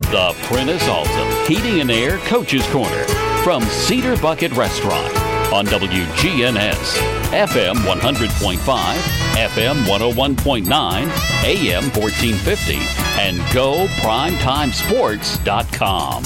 The Prentice Allsup Heating and Air Coach's Corner from Cedar Bucket Restaurant on WGNS, FM 100.5, FM 101.9, AM 1450, and GoPrimetimeSports.com.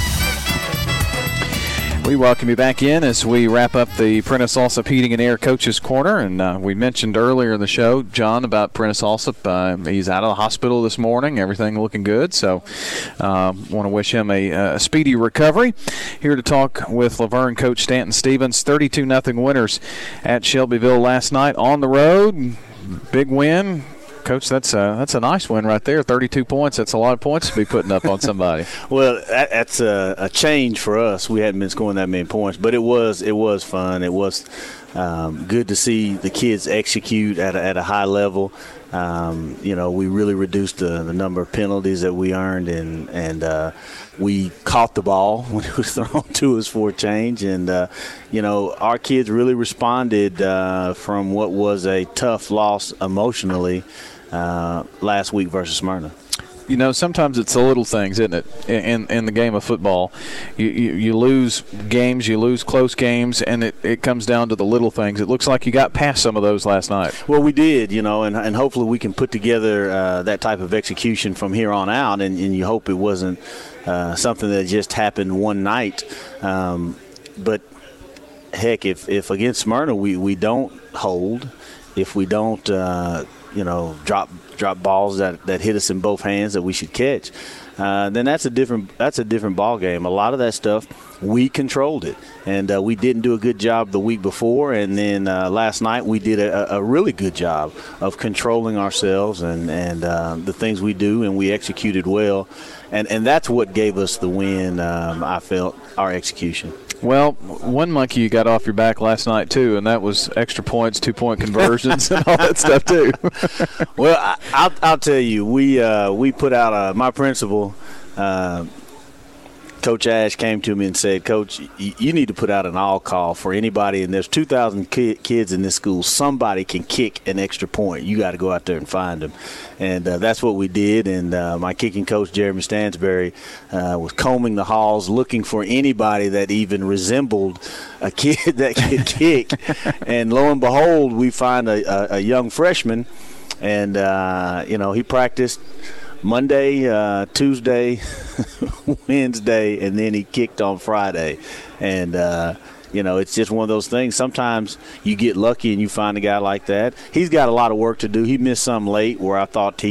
We welcome you back in as we wrap up the Prentice Allsup Heating and Air Coach's Corner. And we mentioned earlier in the show, John, about Prentice Allsup. He's out of the hospital this morning. Everything looking good. So want to wish him a speedy recovery. Here to talk with Laverne coach Stanton Stevens. 32-0 winners at Shelbyville last night on the road. Big win. Coach, that's a nice win right there. 32 points. That's a lot of points to be putting up on somebody. Well, that's a change for us. We hadn't been scoring that many points, but it was fun. It was good to see the kids execute at a high level. We really reduced the number of penalties that we earned, and we caught the ball when it was thrown to us for a change. And, our kids really responded from what was a tough loss emotionally last week versus Smyrna. Sometimes it's the little things, isn't it, in the game of football. You lose games, you lose close games, and it comes down to the little things. It looks like you got past some of those last night. Well, we did, and hopefully we can put together that type of execution from here on out, and you hope it wasn't something that just happened one night. But, heck, if against Smyrna we don't hold, if we don't drop balls that hit us in both hands that we should catch, then that's a different ball game. A lot of that stuff we controlled it, and we didn't do a good job the week before, and then last night we did a really good job of controlling ourselves and the things we do, and we executed well, and that's what gave us the win. I felt our execution. Well, one monkey you got off your back last night, too, and that was extra points, 2-point conversions, and all that stuff, too. Well, I'll tell you, we put out my principal, Coach Ash, came to me and said, Coach, you need to put out an all-call for anybody, and there's 2,000 kids in this school. Somebody can kick an extra point. You got to go out there and find them. And that's what we did, and my kicking coach, Jeremy Stansberry, was combing the halls looking for anybody that even resembled a kid that could kick. And lo and behold, we find a young freshman, and, he practiced Monday, Tuesday, Wednesday, and then he kicked on Friday. And, it's just one of those things. Sometimes you get lucky and you find a guy like that. He's got a lot of work to do. He missed some late where I thought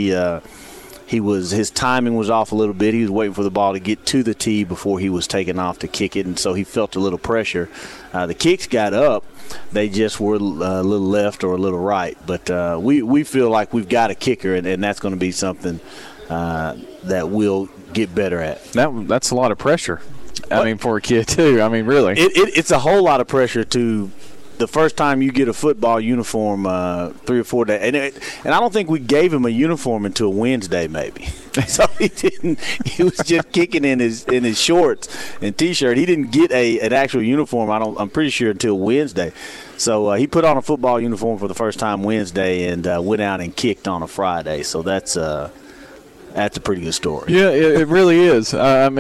his timing was off a little bit. He was waiting for the ball to get to the tee before he was taking off to kick it, and so he felt a little pressure. The kicks got up. They just were a little left or a little right. But we feel like we've got a kicker, and that's going to be something that we'll get better at. That's a lot of pressure. For a kid, too. Really. It's a whole lot of pressure to the first time you get a football uniform 3 or 4 days. And I don't think we gave him a uniform until Wednesday, maybe. So he was just kicking in his shorts and T-shirt. He didn't get an actual uniform, I'm pretty sure, until Wednesday. So he put on a football uniform for the first time Wednesday and went out and kicked on a Friday. So that's a pretty good story. Yeah, it really is.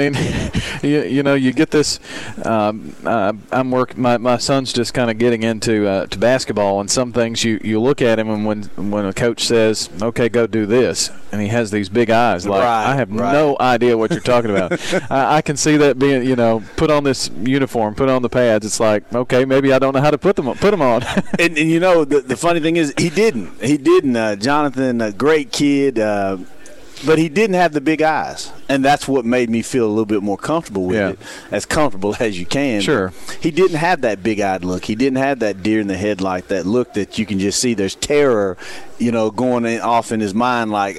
You get this. I'm working. My son's just kind of getting into to basketball, and some things you look at him, and when a coach says, "Okay, go do this," and he has these big eyes, like I have no idea what you're talking about. I can see that being, put on this uniform, put on the pads. It's like, okay, maybe I don't know how to put them on. and the funny thing is, he didn't. Jonathan, a great kid. But he didn't have the big eyes, and that's what made me feel a little bit more comfortable with it, as comfortable as you can. Sure. But he didn't have that big-eyed look. He didn't have that deer in the headlight, that look that you can just see there's terror, going off in his mind like,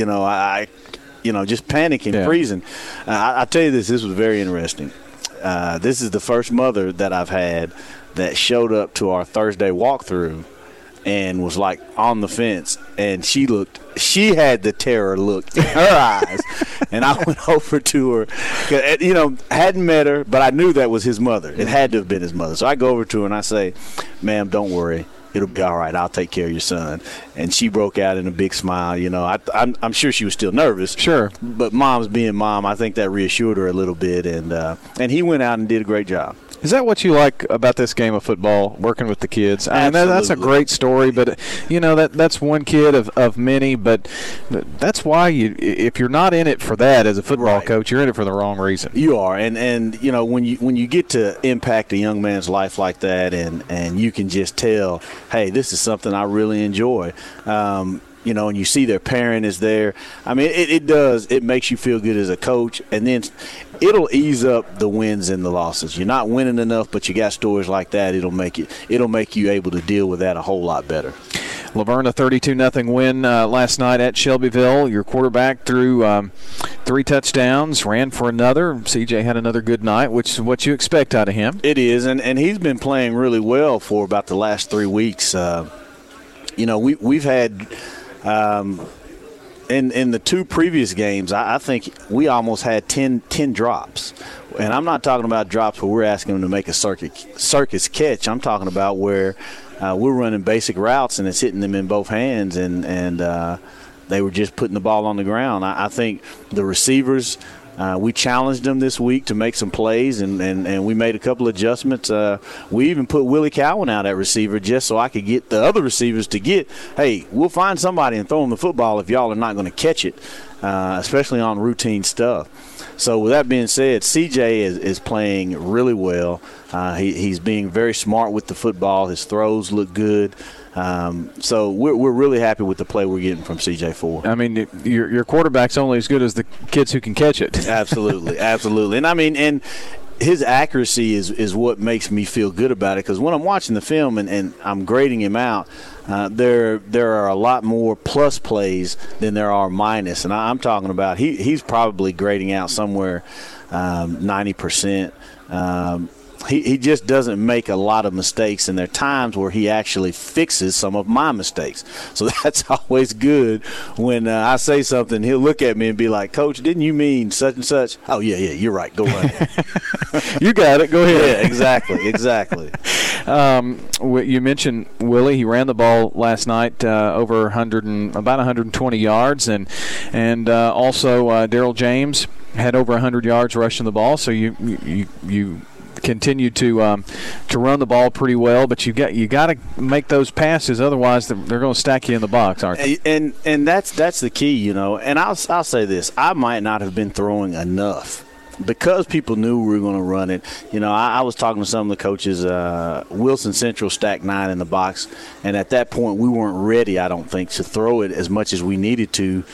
just panicking, freezing. I'll tell you this was very interesting. This is the first mother that I've had that showed up to our Thursday walkthrough and was like on the fence, and she had the terror look in her eyes. And I went over to her, hadn't met her, but I knew that was his mother. It had to have been his mother. So I go over to her and I say, "Ma'am, don't worry. it'll be all right. I'll take care of your son. And she broke out in a big smile. You know, I'm sure she was still nervous. Sure. But mom's being mom, I think that reassured her a little bit. And he went out and did a great job. Is that what you like about this game of football, working with the kids? I mean, that's a great story, but, you know, that's one kid of many, but that's why if you're not in it for that as a football coach, you're in it for the wrong reason. You are, and you know, when you get to impact a young man's life like that, and you can just tell, hey, this is something I really enjoy. You know, and you see their parent is there. I mean, it makes you feel good as a coach, and then it'll ease up the wins and the losses. You're not winning enough, but you got stories like that. It'll make you able to deal with that a whole lot better. Laverne, a 32-0 win last night at Shelbyville. Your quarterback threw 3 touchdowns, ran for another. CJ had another good night, which is what you expect out of him. It is, and he's been playing really well for about the last 3 weeks. You know, we've had in the 2 previous games, I think we almost had 10 drops. And I'm not talking about drops where we're asking them to make a circus catch. I'm talking about where we're running basic routes and it's hitting them in both hands, and they were just putting the ball on the ground. I think the receivers, we challenged them this week to make some plays, and we made a couple adjustments. We even put Willie Cowan out at receiver just so I could get the other receivers to get, hey, we'll find somebody and throw them the football if y'all are not going to catch it, especially on routine stuff. So with that being said, CJ is playing really well. He's being very smart with the football. His throws look good. So we're really happy with the play we're getting from CJ Ford. I mean, your quarterback's only as good as the kids who can catch it. Absolutely, absolutely. And I mean, and his accuracy is what makes me feel good about it, because when I'm watching the film and I'm grading him out, there are a lot more plus plays than there are minus. And I'm talking about he's probably grading out somewhere 90%. He just doesn't make a lot of mistakes, and there are times where he actually fixes some of my mistakes. So that's always good. When I say something, he'll look at me and be like, Coach, didn't you mean such and such? Oh, yeah, you're right. Go run it. You got it. Go ahead. Yeah, exactly. You mentioned Willie. He ran the ball last night over about 120 yards, and also Daryl James had over 100 yards rushing the ball. So you continue to run the ball pretty well, but you got to make those passes, otherwise they're going to stack you in the box, aren't they? And that's the key, you know. And I'll say this: I might not have been throwing enough because people knew we were going to run it. You know, I was talking to some of the coaches. Wilson Central stacked 9 in the box, and at that point we weren't ready, I don't think, to throw it as much as we needed to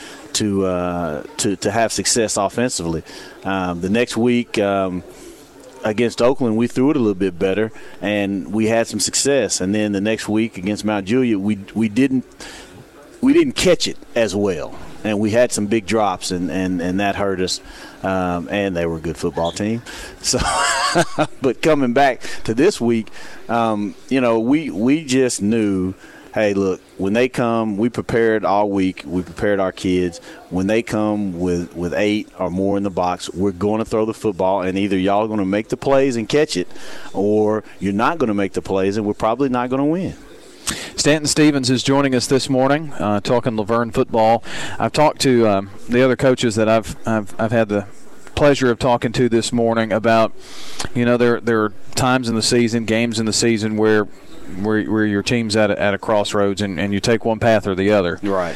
have success offensively. The next week. Against Oakland, we threw it a little bit better, and we had some success. And then the next week against Mount Juliet, we didn't catch it as well, and we had some big drops, and that hurt us. And they were a good football team. So, but coming back to this week, you know, we just knew, hey, look, when they come, we prepared all week. We prepared our kids. When they come with 8 or more in the box, we're going to throw the football, and either y'all are going to make the plays and catch it, or you're not going to make the plays, and we're probably not going to win. Stanton Stevens is joining us this morning, talking Laverne football. I've talked to the other coaches that I've had the pleasure of talking to this morning about, you know, there are times in the season, games in the season where your team's at a crossroads and you take one path or the other. Right.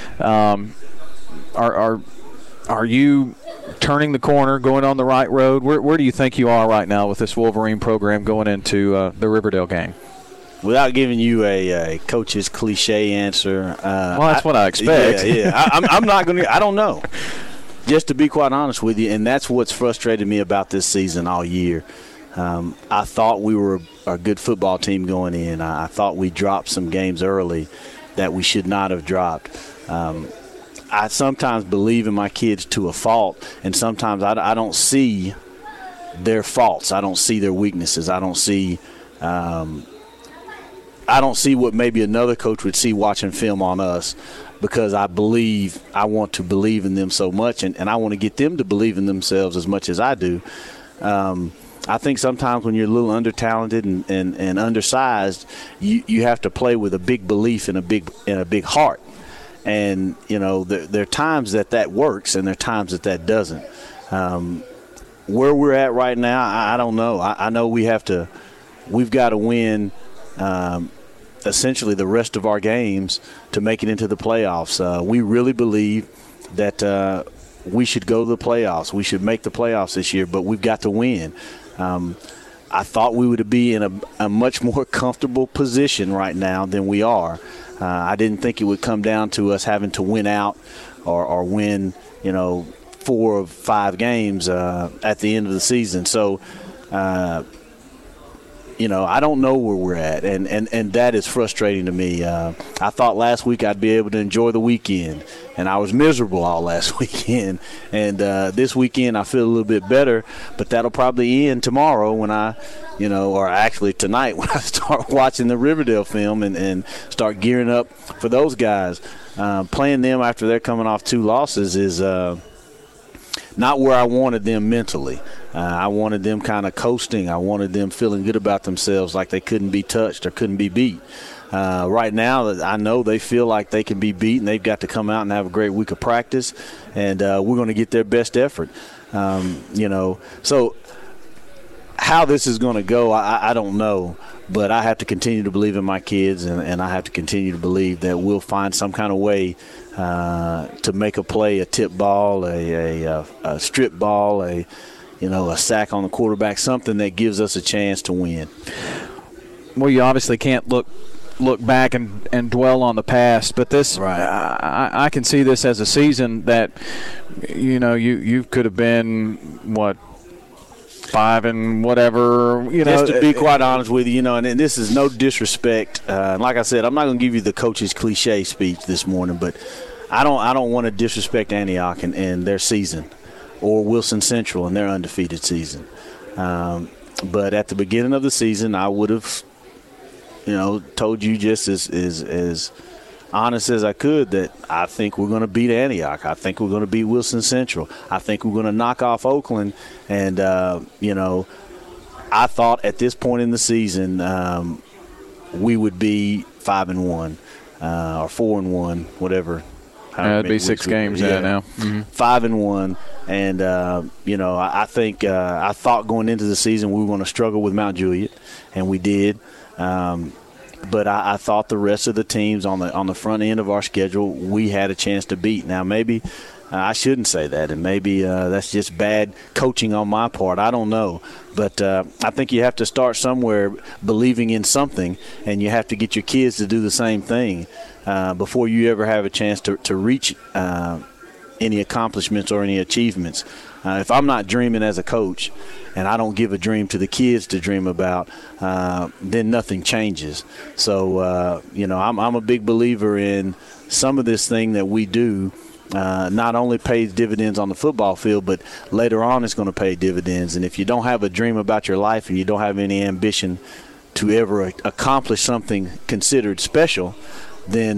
Are you turning the corner, going on the right road? Where do you think you are right now with this Wolverine program going into the Riverdale game? Without giving you a coach's cliche answer. Well, that's what I expect. Yeah. I'm not going to – I don't know. Just to be quite honest with you, and that's what's frustrated me about this season all year. I thought we were a good football team going in. I thought we dropped some games early that we should not have dropped. I sometimes believe in my kids to a fault, and sometimes I don't see their faults. I don't see their weaknesses. I don't see what maybe another coach would see watching film on us, because I want to believe in them so much, and I want to get them to believe in themselves as much as I do. I think sometimes when you're a little under-talented and undersized, you have to play with a big belief and a big heart. And, there are times that works and there are times that doesn't. Where we're at right now, I don't know. I know we've got to win essentially the rest of our games to make it into the playoffs. We really believe that we should go to the playoffs. We should make the playoffs this year, but we've got to win. I thought we would be in a much more comfortable position right now than we are. I didn't think it would come down to us having to win out or win, 4 of 5 games at the end of the season. So, I don't know where we're at, and that is frustrating to me. I thought last week I'd be able to enjoy the weekend, and I was miserable all last weekend. And this weekend I feel a little bit better, but that'll probably end tomorrow when or actually tonight when I start watching the Riverdale film and start gearing up for those guys. Playing them after they're coming off 2 losses is not where I wanted them mentally. I wanted them kind of coasting. I wanted them feeling good about themselves, like they couldn't be touched or couldn't be beat. Right now, I know they feel like they can be beat, and they've got to come out and have a great week of practice, and we're going to get their best effort. So how this is going to go, I don't know. But I have to continue to believe in my kids, and I have to continue to believe that we'll find some kind of way to make a play, a tip ball, a strip ball, a sack on the quarterback, something that gives us a chance to win. Well, you obviously can't look back and dwell on the past, but this, right. I can see this as a season that, you could have been, 5 and whatever, Just to be quite honest with you, and this is no disrespect. Like I said, I'm not going to give you the coach's cliche speech this morning, but I don't want to disrespect Antioch and their season, or Wilson Central and their undefeated season. But at the beginning of the season, I would have, told you just as honest as I could that I think we're going to beat Antioch. I think we're going to beat Wilson Central. I think we're going to knock off Oakland. And, I thought at this point in the season we would be 5-1 or 4-1, whatever. It'd be 6 games now. Mm-hmm. 5-1. And, I think I thought going into the season we were going to struggle with Mount Juliet, and we did. But I thought the rest of the teams on the front end of our schedule we had a chance to beat. Now, maybe I shouldn't say that, and maybe that's just bad coaching on my part. I don't know. But I think you have to start somewhere believing in something, and you have to get your kids to do the same thing before you ever have a chance to reach any accomplishments or any achievements. If I'm not dreaming as a coach and I don't give a dream to the kids to dream about, then nothing changes. So, I'm a big believer in some of this thing that we do not only pays dividends on the football field, but later on it's going to pay dividends. And if you don't have a dream about your life and you don't have any ambition to ever accomplish something considered special, then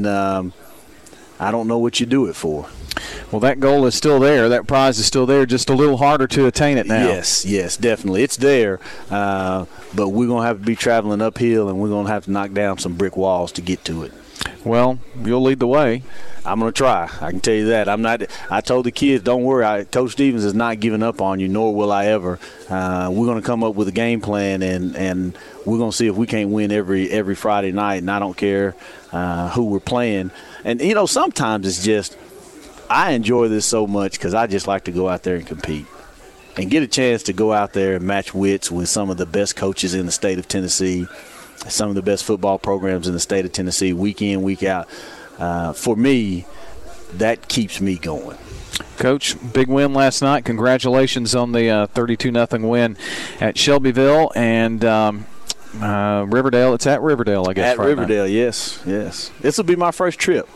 I don't know what you do it for. Well, that goal is still there. That prize is still there, just a little harder to attain it now. Yes, definitely. It's there, but we're going to have to be traveling uphill, and we're going to have to knock down some brick walls to get to it. Well, you'll lead the way. I'm going to try. I can tell you that. I told the kids, don't worry. Coach Stevens is not giving up on you, nor will I ever. We're going to come up with a game plan, and we're going to see if we can't win every Friday night, and I don't care who we're playing. And, sometimes it's just I enjoy this so much because I just like to go out there and compete and get a chance to go out there and match wits with some of the best coaches in the state of Tennessee, some of the best football programs in the state of Tennessee, week in, week out. For me, that keeps me going. Coach, big win last night. Congratulations on the 32-0 win at Shelbyville and Riverdale. It's at Riverdale, I guess. At Riverdale, yes. This will be my first trip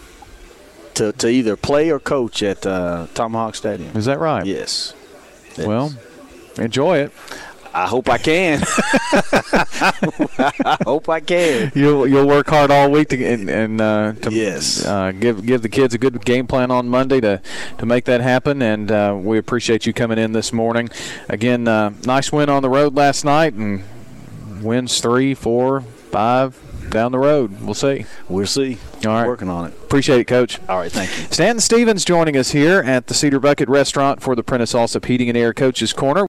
to either play or coach at Tomahawk Stadium. Is that right? Yes. Well, enjoy it. I hope I can. I hope I can. You'll work hard all week to yes. Give the kids a good game plan on Monday to make that happen, and we appreciate you coming in this morning. Again, nice win on the road last night, and wins 3, 4, 5 down the road. We'll see. We'll see. All right. Working on it. Appreciate it, Coach. All right, thank you. Stanton Stevens joining us here at the Cedar Bucket Restaurant for the Prentice Allsup Heating and Air Coaches Corner.